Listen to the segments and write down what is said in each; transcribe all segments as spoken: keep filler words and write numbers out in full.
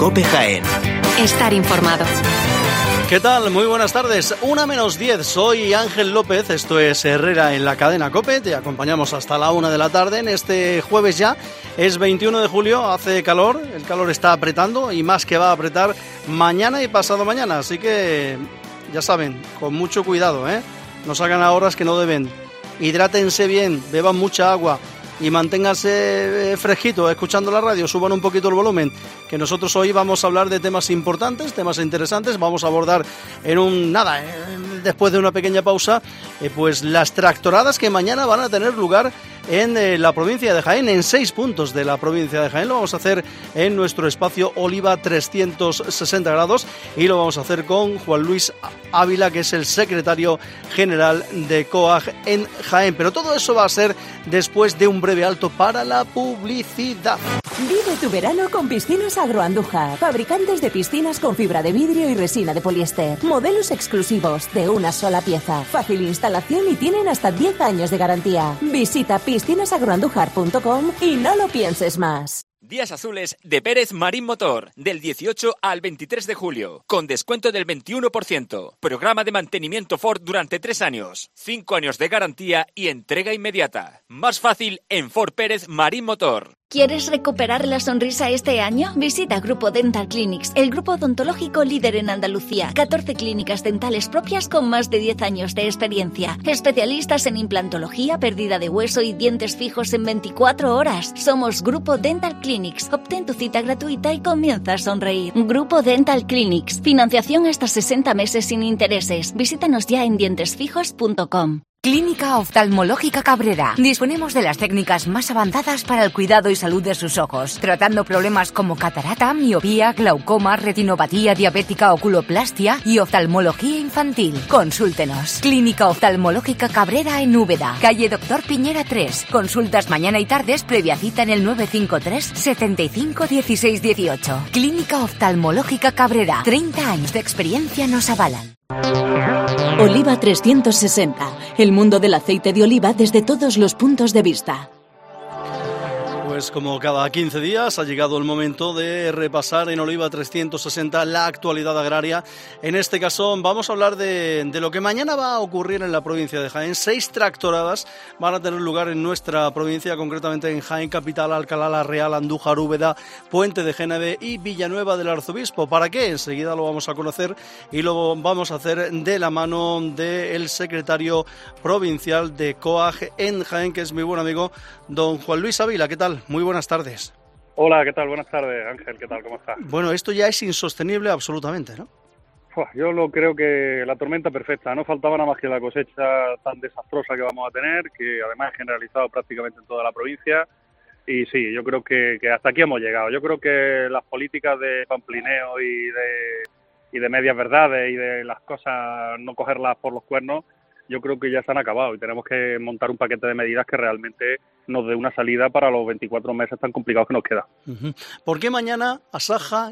COPE Jaén. Estar informado. ¿Qué tal? Muy buenas tardes. Una menos diez, soy Ángel López, esto es Herrera en la cadena COPE, te acompañamos hasta la una de la tarde en este jueves ya, es veintiuno de julio, hace calor, el calor está apretando y más que va a apretar mañana y pasado mañana, así que ya saben, con mucho cuidado, ¿eh? No salgan a horas que no deben, hidrátense bien, beban mucha agua y manténganse fresquitos escuchando la radio, suban un poquito el volumen, que nosotros hoy vamos a hablar de temas importantes, temas interesantes, vamos a abordar en un, nada, eh, después de una pequeña pausa, eh, pues las tractoradas que mañana van a tener lugar en eh, la provincia de Jaén, en seis puntos de la provincia de Jaén. Lo vamos a hacer en nuestro espacio Oliva trescientos sesenta grados y lo vamos a hacer con Juan Luis Ávila, que es el secretario general de COAG en Jaén. Pero todo eso va a ser después de un breve alto para la publicidad. Vive tu verano con Piscinas Agroandújar, fabricantes de piscinas con fibra de vidrio y resina de poliéster. Modelos exclusivos de una sola pieza, fácil instalación y tienen hasta diez años de garantía. Visita piscinas agroandújar punto com y no lo pienses más. Días azules de Pérez Marín Motor, del dieciocho al veintitrés de julio, con descuento del veintiuno por ciento. Programa de mantenimiento Ford durante tres años, cinco años de garantía y entrega inmediata. Más fácil en Ford Pérez Marín Motor. ¿Quieres recuperar la sonrisa este año? Visita Grupo Dental Clinics, el grupo odontológico líder en Andalucía. catorce clínicas dentales propias con más de diez años de experiencia. Especialistas en implantología, pérdida de hueso y dientes fijos en veinticuatro horas. Somos Grupo Dental Clinics. Obtén tu cita gratuita y comienza a sonreír. Grupo Dental Clinics. Financiación hasta sesenta meses sin intereses. Visítanos ya en dientes fijos punto com. Clínica Oftalmológica Cabrera. Disponemos de las técnicas más avanzadas para el cuidado y salud de sus ojos, tratando problemas como catarata, miopía, glaucoma, retinopatía diabética, oculoplastia y oftalmología infantil. Consúltenos. Clínica Oftalmológica Cabrera en Úbeda, calle Doctor Piñera tres. Consultas mañana y tardes previa cita en el nueve cinco tres, setenta y cinco, dieciséis dieciocho. Clínica Oftalmológica Cabrera. treinta años de experiencia nos avalan. Oliva trescientos sesenta, el mundo del aceite de oliva desde todos los puntos de vista. Pues como cada quince días ha llegado el momento de repasar en Oliva trescientos sesenta la actualidad agraria. En este caso vamos a hablar de, de lo que mañana va a ocurrir en la provincia de Jaén. Seis tractoradas van a tener lugar en nuestra provincia, concretamente en Jaén Capital, Alcalá la Real, Andújar, Úbeda, Puente de Génave y Villanueva del Arzobispo. ¿Para qué? Enseguida lo vamos a conocer y lo vamos a hacer de la mano del secretario provincial de COAG en Jaén, que es mi buen amigo don Juan Luis Ávila. ¿Qué tal? Muy buenas tardes. Hola, ¿qué tal? Buenas tardes, Ángel. ¿Qué tal? ¿Cómo estás? Bueno, esto ya es insostenible absolutamente, ¿no? Uf, yo lo creo que la tormenta perfecta. No faltaba nada más que la cosecha tan desastrosa que vamos a tener, que además es generalizado prácticamente en toda la provincia. Y sí, yo creo que, que hasta aquí hemos llegado. Yo creo que las políticas de pamplineo y de, y de medias verdades y de las cosas no cogerlas por los cuernos, yo creo que ya se han acabado y tenemos que montar un paquete de medidas que realmente nos dé una salida para los veinticuatro meses tan complicados que nos quedan. Uh-huh. ¿Por qué mañana Asaja,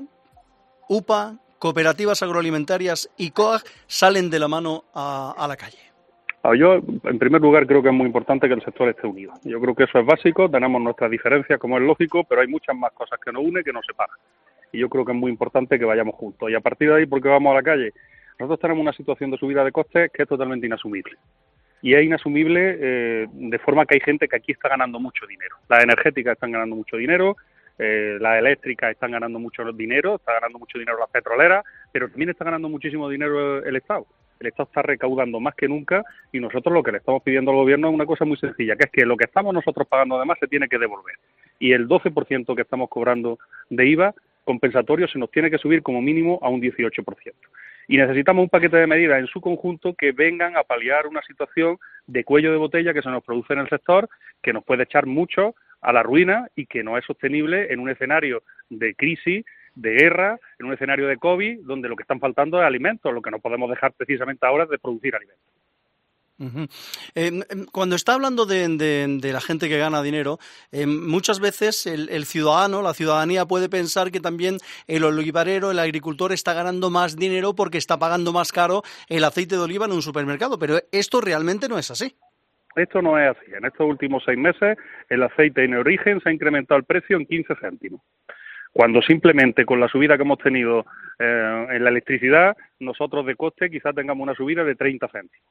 U P A, cooperativas agroalimentarias y COAG salen de la mano a, a la calle? Yo, en primer lugar, creo que es muy importante que el sector esté unido. Yo creo que eso es básico, tenemos nuestras diferencias, como es lógico, pero hay muchas más cosas que nos unen que nos separan. Y yo creo que es muy importante que vayamos juntos. Y a partir de ahí, ¿por qué vamos a la calle? Nosotros tenemos una situación de subida de costes que es totalmente inasumible. Y es inasumible eh, de forma que hay gente que aquí está ganando mucho dinero. Las energéticas están ganando mucho dinero, eh, las eléctricas están ganando mucho dinero, está ganando mucho dinero las petroleras, pero también está ganando muchísimo dinero el Estado. El Estado está recaudando más que nunca y nosotros lo que le estamos pidiendo al Gobierno es una cosa muy sencilla, que es que lo que estamos nosotros pagando además se tiene que devolver. Y el doce por ciento que estamos cobrando de I V A compensatorio se nos tiene que subir como mínimo a un dieciocho por ciento. Y necesitamos un paquete de medidas en su conjunto que vengan a paliar una situación de cuello de botella que se nos produce en el sector, que nos puede echar mucho a la ruina y que no es sostenible en un escenario de crisis, de guerra, en un escenario de COVID, donde lo que están faltando es alimentos. Lo que no podemos dejar precisamente ahora es de producir alimentos. Uh-huh. Eh, cuando está hablando de, de, de la gente que gana dinero, eh, muchas veces el, el ciudadano, la ciudadanía puede pensar que también el olivarero, el agricultor está ganando más dinero porque está pagando más caro el aceite de oliva en un supermercado, pero esto realmente no es así. Esto no es así. En estos últimos seis meses el aceite en origen se ha incrementado el precio en quince céntimos. cuando simplemente con la subida que hemos tenido eh, en la electricidad, nosotros de coste quizás tengamos una subida de treinta céntimos.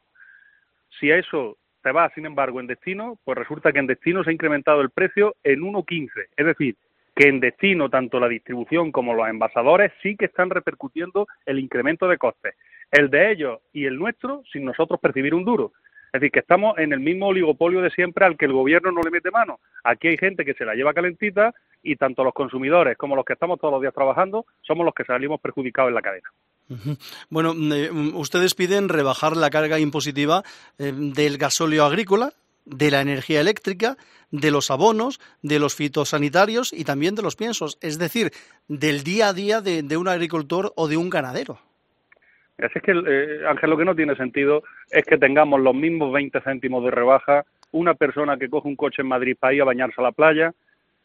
Si a eso te va, sin embargo, en destino, pues resulta que en destino se ha incrementado el precio en uno quince, es decir, que en destino tanto la distribución como los envasadores sí que están repercutiendo el incremento de costes, el de ellos y el nuestro sin nosotros percibir un duro. Es decir, que estamos en el mismo oligopolio de siempre al que el gobierno no le mete mano. Aquí hay gente que se la lleva calentita y tanto los consumidores como los que estamos todos los días trabajando somos los que salimos perjudicados en la cadena. Uh-huh. Bueno, eh, ustedes piden rebajar la carga impositiva eh, del gasóleo agrícola, de la energía eléctrica, de los abonos, de los fitosanitarios y también de los piensos, es decir, del día a día de, de un agricultor o de un ganadero. Así es que, eh, Ángel, lo que no tiene sentido es que tengamos los mismos veinte céntimos de rebaja una persona que coge un coche en Madrid para ir a bañarse a la playa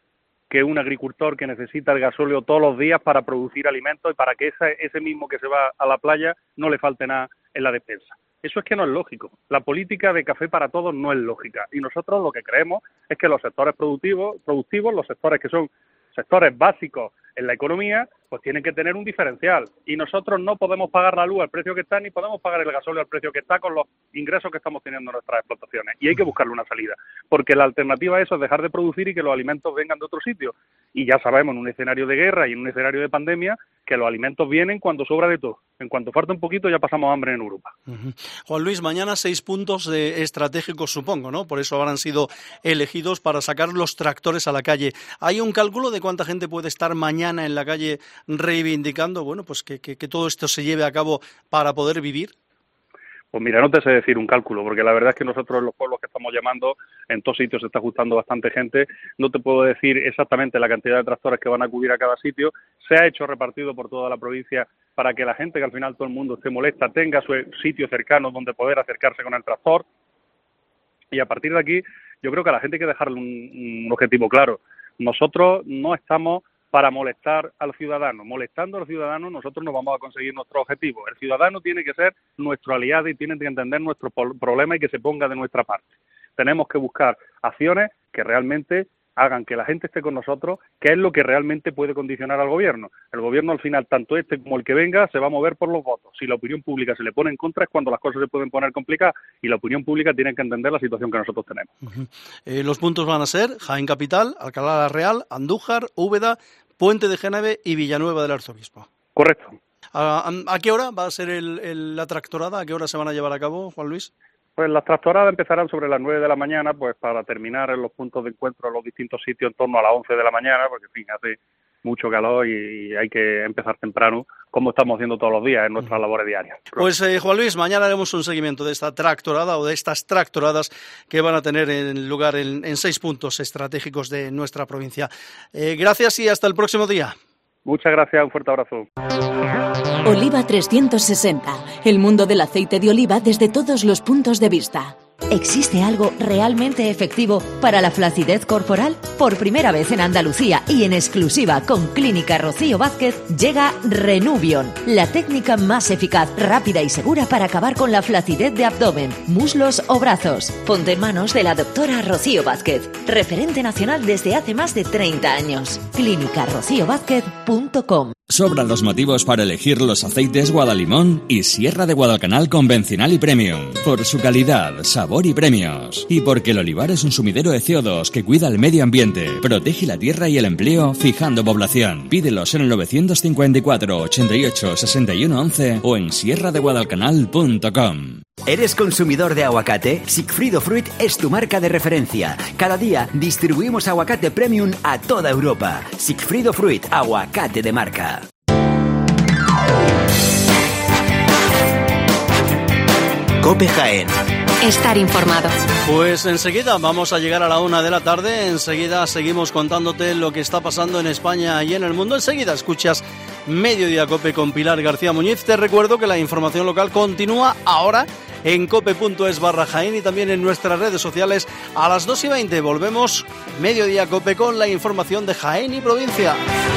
que un agricultor que necesita el gasóleo todos los días para producir alimentos y para que ese, ese mismo que se va a la playa no le falte nada en la despensa. Eso es que no es lógico. La política de café para todos no es lógica. Y nosotros lo que creemos es que los sectores productivos, productivos los sectores que son sectores básicos en la economía, pues tienen que tener un diferencial. Y nosotros no podemos pagar la luz al precio que está, ni podemos pagar el gasóleo al precio que está con los ingresos que estamos teniendo en nuestras explotaciones. Y hay que buscarle una salida. Porque la alternativa a eso es dejar de producir y que los alimentos vengan de otro sitio. Y ya sabemos, en un escenario de guerra y en un escenario de pandemia, que los alimentos vienen cuando sobra de todo. En cuanto falta un poquito, ya pasamos hambre en Europa. Uh-huh. Juan Luis, mañana seis puntos eh, estratégicos, supongo, ¿no? Por eso habrán sido elegidos para sacar los tractores a la calle. ¿Hay un cálculo de cuánta gente puede estar mañana en la calle reivindicando, bueno, pues que, que, que todo esto se lleve a cabo para poder vivir? Pues mira, no te sé decir un cálculo, porque la verdad es que nosotros en los pueblos que estamos llamando, en todos sitios se está ajustando bastante gente, no te puedo decir exactamente la cantidad de tractores que van a acudir a cada sitio, se ha hecho repartido por toda la provincia para que la gente, que al final todo el mundo esté molesta, tenga su sitio cercano donde poder acercarse con el tractor, y a partir de aquí yo creo que a la gente hay que dejarle un, un objetivo claro. Nosotros no estamos para molestar al ciudadano. Molestando al ciudadano nosotros no vamos a conseguir nuestro objetivo. El ciudadano tiene que ser nuestro aliado y tiene que entender nuestro problema y que se ponga de nuestra parte. Tenemos que buscar acciones que realmente hagan que la gente esté con nosotros, que es lo que realmente puede condicionar al gobierno. El gobierno al final, tanto este como el que venga, se va a mover por los votos. Si la opinión pública se le pone en contra es cuando las cosas se pueden poner complicadas y la opinión pública tiene que entender la situación que nosotros tenemos. Uh-huh. Eh, los puntos van a ser Jaén Capital, Alcalá la Real, Andújar, Úbeda, Puente de Génave y Villanueva del Arzobispo. Correcto. ¿A, a qué hora va a ser el, el, la tractorada? ¿A qué hora se van a llevar a cabo, Juan Luis? Pues las tractoradas empezarán sobre las nueve de la mañana, pues para terminar en los puntos de encuentro en los distintos sitios en torno a las once de la mañana, porque en fin, hace mucho calor y hay que empezar temprano, como estamos haciendo todos los días en nuestras labores diarias. Pues eh, Juan Luis, mañana haremos un seguimiento de esta tractorada o de estas tractoradas que van a tener en lugar en, en seis puntos estratégicos de nuestra provincia. Eh, gracias y hasta el próximo día. Muchas gracias, un fuerte abrazo. Oliva trescientos sesenta, el mundo del aceite de oliva desde todos los puntos de vista. ¿Existe algo realmente efectivo para la flacidez corporal? Por primera vez en Andalucía y en exclusiva con Clínica Rocío Vázquez llega Renuvion, la técnica más eficaz, rápida y segura para acabar con la flacidez de abdomen, muslos o brazos. Ponte en manos de la doctora Rocío Vázquez, referente nacional desde hace más de treinta años. clínica rocío vázquez punto com. Sobran los motivos para elegir los aceites Guadalimón y Sierra de Guadalcanal convencional y premium. Por su calidad, sabor y premios. Y porque el olivar es un sumidero de C O dos que cuida el medio ambiente, protege la tierra y el empleo, fijando población. Pídelos en el novecientos cincuenta y cuatro, ochenta y ocho, sesenta y uno once o en sierra de guadalcanal punto com. ¿Eres consumidor de aguacate? Sigfrido Fruit es tu marca de referencia. Cada día distribuimos aguacate premium a toda Europa. Sigfrido Fruit, aguacate de marca. COPE Jaén. Estar informado. Pues enseguida vamos a llegar a la una de la tarde. Enseguida seguimos contándote lo que está pasando en España y en el mundo. Enseguida escuchas Mediodía COPE con Pilar García Muñiz. Te recuerdo que la información local continúa ahora en cope.es barra Jaén y también en nuestras redes sociales. A las dos y veinte volvemos Mediodía COPE con la información de Jaén y provincia.